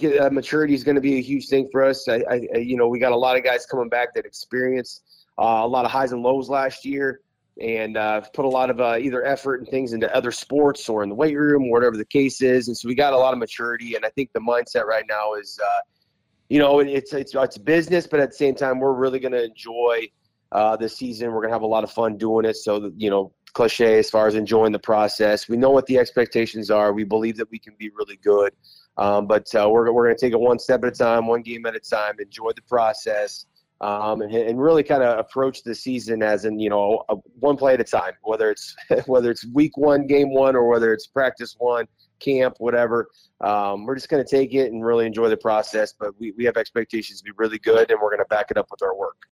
think maturity is going to be a huge thing for us. We got a lot of guys coming back that experienced a lot of highs and lows last year, and put a lot of either effort and things into other sports or in the weight room, or whatever the case is. And so we got a lot of maturity, and I think the mindset right now is, it's business, but at the same time, we're really going to enjoy this season. We're going to have a lot of fun doing it. So, cliche as far as enjoying the process. We know what the expectations are. We believe that we can be really good. But we're going to take it one step at a time, one game at a time, enjoy the process, and really kind of approach the season as in, one play at a time, whether it's week 1, game 1, or whether it's practice 1, camp, whatever. We're just going to take it and really enjoy the process. But we have expectations to be really good, and we're going to back it up with our work.